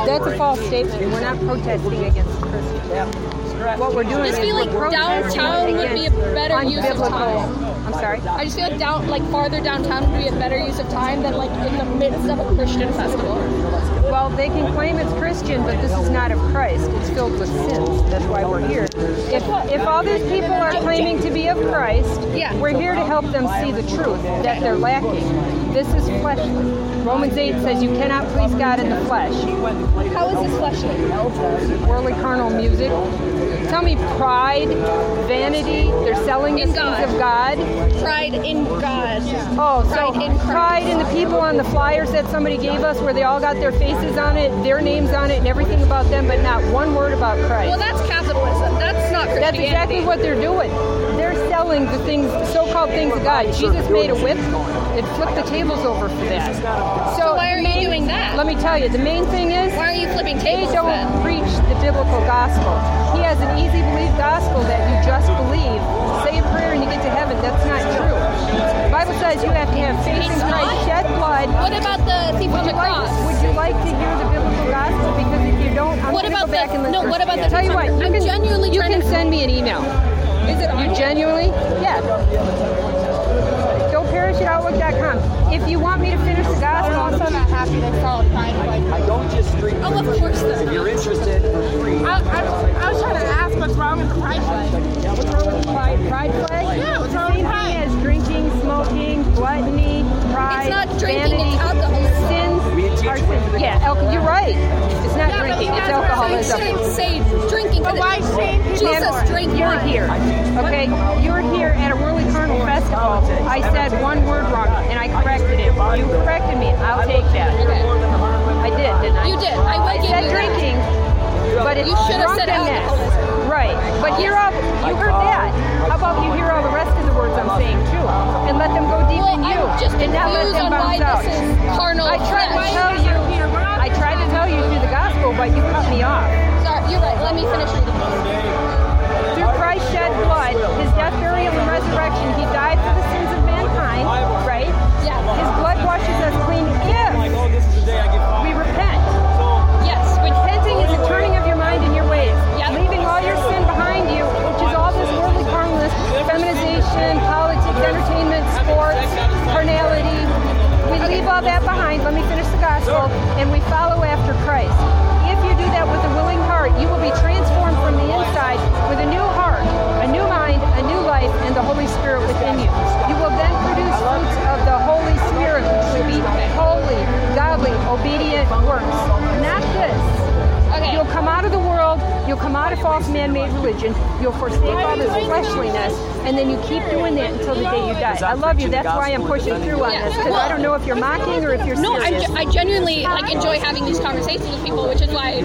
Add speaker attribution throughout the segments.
Speaker 1: That's a false statement. We're not protesting against Christians. What we're doing
Speaker 2: I just feel like downtown would be a better use of time.
Speaker 1: I'm sorry?
Speaker 2: I just feel like farther downtown would be a better use of time than like in the midst of a Christian festival.
Speaker 1: Well, they can claim it's Christian, but this is not of Christ. It's filled with sins. That's why we're here. If all these people are claiming to be of Christ, we're here to help them see the truth that they're lacking. This is fleshly. Romans 8 says you cannot please God in the flesh.
Speaker 2: How is this fleshly?
Speaker 1: Worldly carnal music. Tell me pride, vanity, they're selling the things of God.
Speaker 2: Pride in God.
Speaker 1: Oh, so pride in the people on the flyers that somebody gave us where they all got their faces on it, their names on it, and everything about them, but not one word about Christ.
Speaker 2: Well, that's capitalism. That's not Christianity.
Speaker 1: That's exactly what they're doing. They're selling the things, so-called things of God. Jesus made a whip and flipped the tables over for that.
Speaker 2: So why are you doing that?
Speaker 1: Let me tell you, the main thing is,
Speaker 2: why are you flipping tables?
Speaker 1: They don't preach the biblical gospel. He has an easy belief gospel that you just believe, say a prayer and you get to heaven. That's not true. The Bible says you have to have faith in Christ, shed blood.
Speaker 2: What about the people on the cross?
Speaker 1: Would you like to hear the biblical gospel? Because if you don't, I'm going to go back and listen.
Speaker 2: What about the
Speaker 1: Tell you what, you can send me an email.
Speaker 2: Is it on?
Speaker 1: You genuinely? Yeah. GoParachutOutlook.com. If you want me to finish the gospel,
Speaker 2: I'm also not happy they call it Pride Flag.
Speaker 3: I don't just street.
Speaker 2: Oh, of course.
Speaker 3: If you're interested for free.
Speaker 4: I was trying to ask what's wrong with the Pride Flag.
Speaker 1: What's wrong with the Pride Flag?
Speaker 4: Yeah, what's wrong with Pride?
Speaker 1: Same thing as drinking, smoking, gluttony, pride,
Speaker 2: it's not drinking,
Speaker 1: vanity,
Speaker 2: it's alcoholism.
Speaker 1: Sins. You're right. It's not drinking, it's alcoholism.
Speaker 2: You shouldn't say drinking.
Speaker 4: But why shame people?
Speaker 2: Jesus drank
Speaker 1: You're here. Okay? You're here at a Worldly Carnal Festival. I said one word wrong, and I corrected it. You corrected me. I'll take that.
Speaker 2: Okay.
Speaker 1: I did, didn't I?
Speaker 2: You did. I
Speaker 1: said drinking, but it's
Speaker 2: you should have said alcoholism.
Speaker 1: Right. But you heard that. How about you hear all the rest of the words I'm saying too, and let them go deep in you, and not let them bounce out. I tried to tell you through the gospel, but you cut me off.
Speaker 2: Sorry, you're right. Let me finish reading.
Speaker 1: Through Christ's shed blood, his death, burial, and resurrection, he died for the sins of mankind, right?
Speaker 2: Yeah.
Speaker 1: His blood washes us clean if we repent.
Speaker 2: Yes.
Speaker 1: Repenting is the turning of your mind and your ways.
Speaker 2: Yep.
Speaker 1: Leaving all your sin behind you, which is all this worldly carnalness, feminization, politics, entertainment, sports, carnality. We leave all that behind. Let me finish the gospel. And we follow after Christ. If you do that with a willing heart, you will be transformed from the inside with a new heart, a new mind, a new life, and the Holy Spirit within you. You will then produce fruits of the Holy Spirit, which will be holy, godly, obedient works. Not this.
Speaker 2: Okay.
Speaker 1: You'll come out of the world, you'll come out of false man-made religion, you'll forsake all this fleshliness, and then you keep doing that until the day you die. I love you, that's why I'm pushing through on this, because I don't know if you're mocking or if you're serious.
Speaker 2: No, I genuinely enjoy having these conversations with people, which is why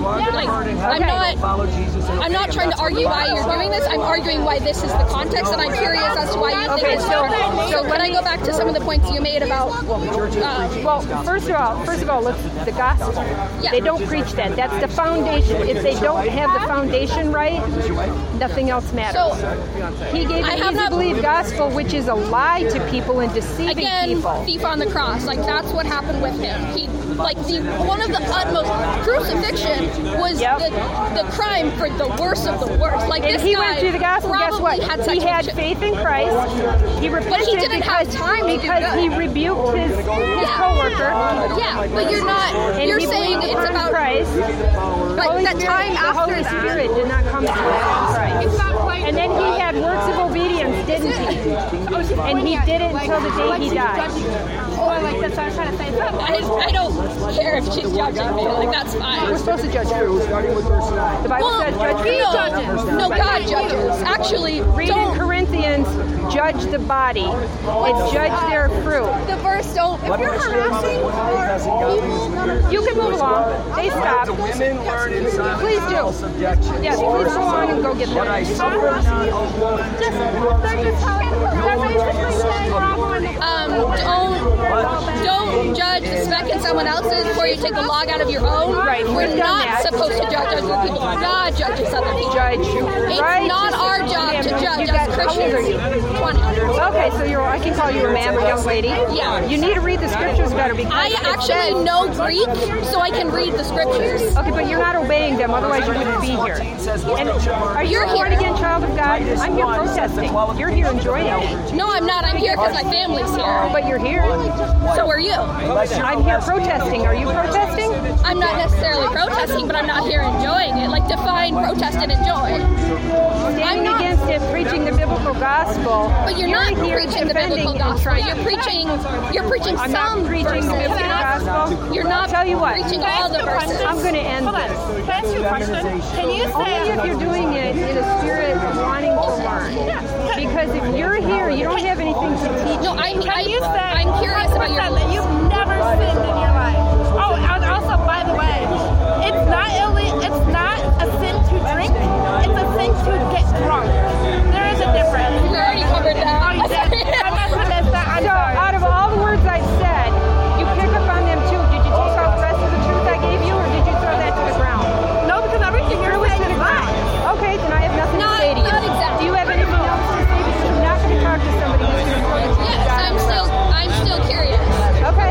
Speaker 2: I'm not trying to argue why you're doing this. I'm arguing why this is the context, and I'm curious as to why you think it's important. So can I go back to some of the points you made about?
Speaker 1: Well, first of all, let's the gospel.
Speaker 2: Yeah.
Speaker 1: They don't preach that. That's the foundation. If they don't have the foundation right, nothing else matters.
Speaker 2: So
Speaker 1: he gave an easy-to-believe gospel, which is a lie to people and deceiving people.
Speaker 2: Again, thief on the cross. Like, that's what happened with him. He, one of the utmost, crucifixion was the crime for the worst of the worst. Like,
Speaker 1: and he went through the gospel. Guess what? He had faith in Christ. He repented because he rebuked his coworker.
Speaker 2: Yeah, but you're saying it's about
Speaker 1: Christ.
Speaker 2: Like that time after
Speaker 1: the Holy Spirit did not come to Christ. And then he had works of obedience, didn't he? And he did it until the day he died.
Speaker 4: Like that's what I was trying to say.
Speaker 2: I don't care if she's judging me. Like, that's fine.
Speaker 1: We're supposed to judge her. The Bible says judge
Speaker 2: No, God judges. Actually,
Speaker 1: read in Corinthians, judge the body and judge their fruit.
Speaker 2: The verse don't.
Speaker 4: If you're harassing people,
Speaker 1: you can move along. They stop. Please do. Yes, please go on and go get them.
Speaker 2: Don't judge the speck in someone else's before you take the log out of your own.
Speaker 1: Right.
Speaker 2: We're not supposed to judge other people. God judges other people. It's not our job to judge as Christians. 20.
Speaker 1: Okay, so I can call you a man or young lady.
Speaker 2: Yeah.
Speaker 1: You need to read the scriptures better because
Speaker 2: I actually know Greek, so I can read the scriptures. years.
Speaker 1: Okay, but you're not obeying them, otherwise you wouldn't be here. And are you a born-again child of God? I'm here protesting. You're here enjoying it.
Speaker 2: No, I'm not. I'm here because my family's here.
Speaker 1: But you're here.
Speaker 2: So are you.
Speaker 1: I'm here protesting. Are you protesting?
Speaker 2: I'm not necessarily protesting, but I'm not here enjoying it. Like, define protest and enjoy.
Speaker 1: Standing against it, preaching the biblical gospel.
Speaker 2: But you're not
Speaker 1: here
Speaker 2: preaching the biblical
Speaker 1: defending and
Speaker 2: gospel.
Speaker 1: trying-
Speaker 2: You're preaching
Speaker 1: I'm
Speaker 2: some
Speaker 1: not preaching
Speaker 2: verses.
Speaker 1: the biblical gospel.
Speaker 2: You're not
Speaker 1: Tell you what.
Speaker 2: preaching all the verses.
Speaker 1: I'm going to end
Speaker 4: Hold on.
Speaker 1: this.
Speaker 4: Can I ask you a question? Can you
Speaker 1: Only
Speaker 4: say
Speaker 1: if you're doing it in a spirit of wanting to learn. Because if you're here, you don't have anything to teach.
Speaker 2: No,
Speaker 4: Can you say
Speaker 2: I'm curious about your
Speaker 4: 100% that
Speaker 2: beliefs.
Speaker 4: you've never sinned in your life? Oh, and also, by the way, it's not illegal. It's not a sin to drink. It's a sin to get drunk. There is a difference.
Speaker 2: We already covered that.
Speaker 4: Oh, you did. I missed that. I'm
Speaker 1: So,
Speaker 4: sorry.
Speaker 1: out of all the words I've said, you pick up on them too. Did you take out the rest of the truth I gave you, or did you throw that to the ground?
Speaker 4: No, because everything you're saying is right.
Speaker 1: Okay, then I have nothing to say to you.
Speaker 2: Not exactly.
Speaker 1: Do you have anything else to say? Because I'm not going to talk to somebody who's going to throw the truth
Speaker 2: Yes,
Speaker 1: down the ground.
Speaker 2: I'm still curious.
Speaker 1: Okay.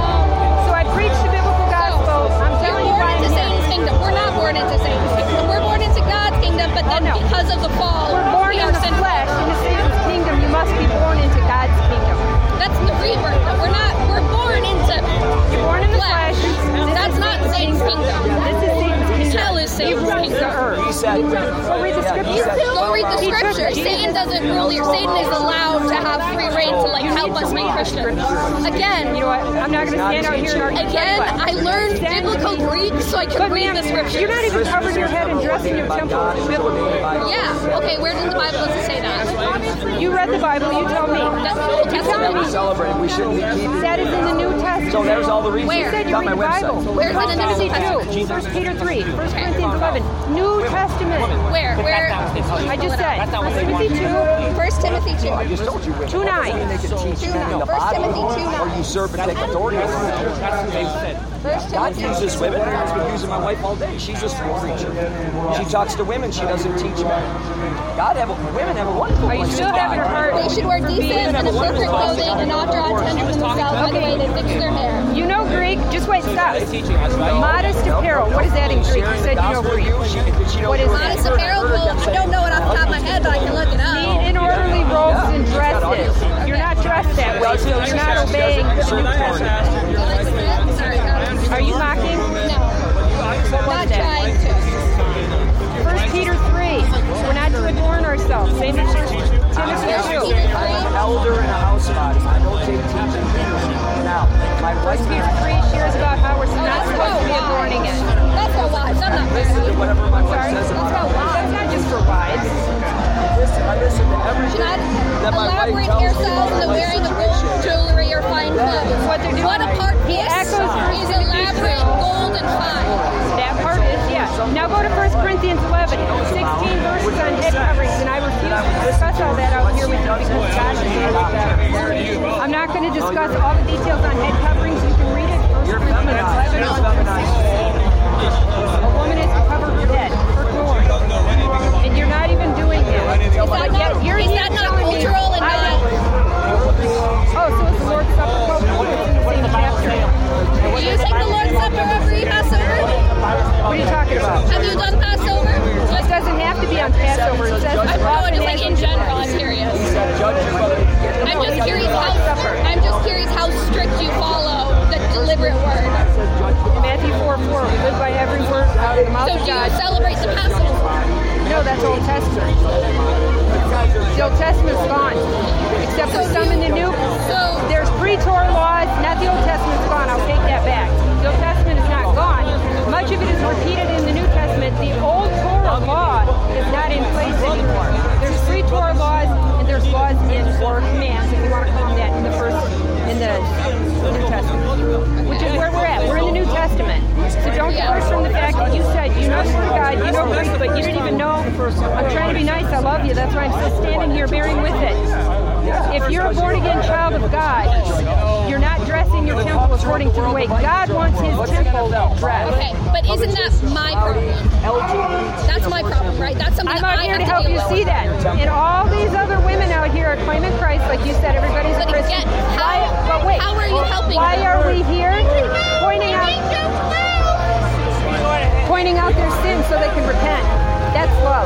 Speaker 1: So I preach the biblical gospel. I'm
Speaker 2: You're
Speaker 1: telling you
Speaker 2: born
Speaker 1: why I'm
Speaker 2: into
Speaker 1: here.
Speaker 2: Satan's kingdom. We're not born into Satan's kingdom. We're born into God's kingdom, but then
Speaker 1: no.
Speaker 2: because of the fall,
Speaker 1: We're born
Speaker 2: we
Speaker 1: in
Speaker 2: are
Speaker 1: the
Speaker 2: sinful.
Speaker 1: flesh, into Satan's kingdom. You must be born into God's kingdom.
Speaker 2: That's the rebirth. We're born into
Speaker 1: You're born in the flesh.
Speaker 2: That's not Satan's kingdom.
Speaker 1: This is Satan's kingdom.
Speaker 2: Hell is
Speaker 1: He
Speaker 2: Satan's
Speaker 1: rules the
Speaker 2: kingdom.
Speaker 1: earth.
Speaker 3: Go
Speaker 1: read the scripture.
Speaker 2: Go read the scripture. Satan doesn't rule here. Satan is allowed to have free reign to like help us make Christians. Again,
Speaker 1: You know what? I'm not going to stand out here and argue.
Speaker 2: again,
Speaker 1: But
Speaker 2: I learned biblical Greek so I could read
Speaker 1: ma'am,
Speaker 2: the scripture.
Speaker 1: you're not even covering your head and dressing your temple biblically.
Speaker 2: Yeah. Okay. Where does the Bible does it say that?
Speaker 1: You read the Bible. You tell me.
Speaker 2: That's the Old Testament.
Speaker 3: Celebrate. We shouldn't be keeping.
Speaker 1: That is in the New Testament.
Speaker 3: So there's all the reasons.
Speaker 2: Where?
Speaker 1: You said you
Speaker 3: Got
Speaker 1: read
Speaker 3: my
Speaker 1: the Bible.
Speaker 3: website.
Speaker 2: Where's it in the New Testament?
Speaker 1: 1 Peter 3, 1 Corinthians 11, New Testament.
Speaker 2: Where?
Speaker 1: I just said 1 Timothy 2,
Speaker 2: 1 Timothy 2.
Speaker 3: I just told you.
Speaker 1: 2:9.
Speaker 3: They can teach you in the
Speaker 2: 1 Timothy
Speaker 3: Bible
Speaker 2: 2:9.
Speaker 3: or usurp and take authority over them.
Speaker 2: 1
Speaker 3: God
Speaker 2: Timothy.
Speaker 3: uses women. God's been using my wife all day. She's a school preacher. She talks to women. She doesn't teach men. Women have a wonderful
Speaker 1: Are you
Speaker 3: place
Speaker 1: still
Speaker 3: in
Speaker 1: having a
Speaker 3: God.
Speaker 1: heart?
Speaker 2: They should wear decent and appropriate clothing and not draw attention to themselves by the way they fix their hair.
Speaker 1: You know Greek? Just wait, stop. Modest apparel. What is that in Greek? You said you know Greek. What is
Speaker 2: Modest
Speaker 1: that?
Speaker 2: apparel? Well, I don't know it off the top of my head, but I can look it up.
Speaker 1: Neat and orderly robes and dresses. You're not dressed that way, so you're not obeying the New Testament.
Speaker 2: Sorry,
Speaker 1: Are you mocking?
Speaker 2: no.
Speaker 1: What was
Speaker 2: Not
Speaker 1: that?
Speaker 2: trying to.
Speaker 1: 1 Peter 3. We're not to adorn ourselves. Same as 1 Timothy 2.
Speaker 3: I'm an elder in a house body. I don't take teaching. Now, my
Speaker 1: 1
Speaker 3: wife
Speaker 1: Peter 3 shares about how we're not supposed to be adorning it.
Speaker 2: That's for wives. I'm not
Speaker 3: listen to
Speaker 2: married.
Speaker 3: whatever my wife
Speaker 1: Sorry?
Speaker 3: says about
Speaker 2: That's
Speaker 3: it.
Speaker 2: about
Speaker 1: That's not just for wives.
Speaker 3: I listen to everything
Speaker 2: Should not
Speaker 3: that my wife
Speaker 2: elaborate
Speaker 3: tells me
Speaker 2: hairstyles
Speaker 3: about
Speaker 2: and
Speaker 3: my
Speaker 2: wearing of
Speaker 3: situation.
Speaker 2: gold jewelry or fine clothes.
Speaker 1: What they're doing.
Speaker 2: What a part
Speaker 1: He
Speaker 2: is
Speaker 1: echoes 1
Speaker 2: is
Speaker 1: Timothy
Speaker 2: elaborate
Speaker 1: 2.
Speaker 2: gold and fine.
Speaker 1: That part is, yeah. Now go to 1 Corinthians 11, 16 verses on head coverings, and I refuse to discuss all that out here with you because God has handled that. I'm not going to discuss all the details on head coverings. You can read it. 1 Corinthians 11. A woman is to cover her head, her glory. And you're not even doing that. But yet you're
Speaker 2: Is
Speaker 1: here
Speaker 2: that not
Speaker 1: telling me,
Speaker 2: cultural and not?
Speaker 1: oh, so it's the Lord's Supper culture. It's in the same chapter.
Speaker 2: Do you take the Lord's Supper every Passover?
Speaker 1: What are you talking about?
Speaker 2: Have you done Passover?
Speaker 1: It doesn't have to be on Passover. It says
Speaker 2: I'm
Speaker 1: often
Speaker 2: just like in general. I'm curious. I'm just curious how strict you follow the deliberate word.
Speaker 1: Matthew 4:4, we live by every word out of the mouth
Speaker 2: So
Speaker 1: of
Speaker 2: do you
Speaker 1: God.
Speaker 2: celebrate the Passover?
Speaker 1: No, that's Old Testament. The Old Testament's gone. Except for some in the New.
Speaker 2: So
Speaker 1: There's pre-Torah laws, not the Old Testament's gone. I'll take that back. The Old Testament is not gone. Much of it is repeated in the New Testament. The old Torah law is not in place anymore. There's pre-Torah laws and there's laws or commands, if you want to call them that, in the New Testament, which is where we're at. We're in the New Testament. So don't divorce from the fact that you said you know the Word of God, you know Greek, but you didn't even know. I'm trying to be nice. I love you. That's why I'm still standing here bearing with it. If you're a born-again child of God, you're not dressing your temple according to the way God wants His temple dressed.
Speaker 2: okay, but isn't that my problem? That's my problem, right? That's something
Speaker 1: I'm
Speaker 2: that
Speaker 1: out
Speaker 2: I
Speaker 1: here to
Speaker 2: have
Speaker 1: help
Speaker 2: deal
Speaker 1: you
Speaker 2: with.
Speaker 1: see that. And all these other women out here are claiming Christ, like you said, everybody's a
Speaker 2: But
Speaker 1: Christian.
Speaker 2: again, how are you helping
Speaker 1: Why
Speaker 2: them?
Speaker 1: are we here? Pointing out. pointing out their sins so they can repent. That's love.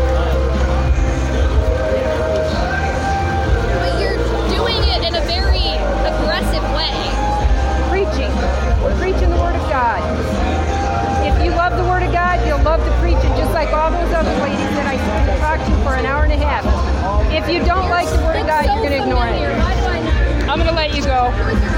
Speaker 2: But you're doing it in a very aggressive way.
Speaker 1: Preaching. We're preaching the Word of God. If you love the Word of God, you'll love to preach it, just like all those other ladies that I talked to for an hour and a half. If you don't like the Word of God, you're going to ignore it.
Speaker 2: Why do I know?
Speaker 1: I'm going to let you go.